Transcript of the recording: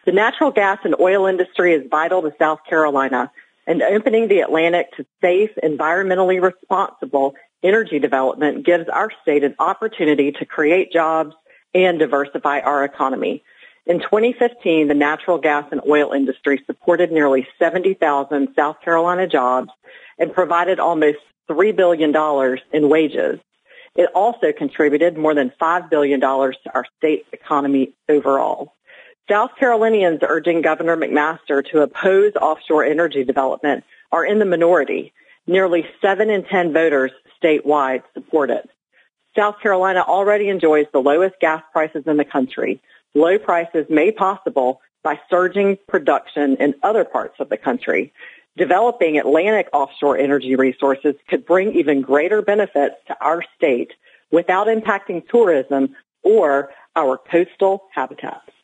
The natural gas and oil industry is vital to South Carolina, and opening the Atlantic to safe, environmentally responsible energy development gives our state an opportunity to create jobs and diversify our economy. In 2015, the natural gas and oil industry supported nearly 70,000 South Carolina jobs and provided almost $3 billion in wages. It also contributed more than $5 billion to our state's economy overall. South Carolinians urging Governor McMaster to oppose offshore energy development are in the minority. Nearly 7 in 10 voters statewide support it. South Carolina already enjoys the lowest gas prices in the country. Low prices made possible by surging production in other parts of the country. Developing Atlantic offshore energy resources could bring even greater benefits to our state without impacting tourism or our coastal habitats.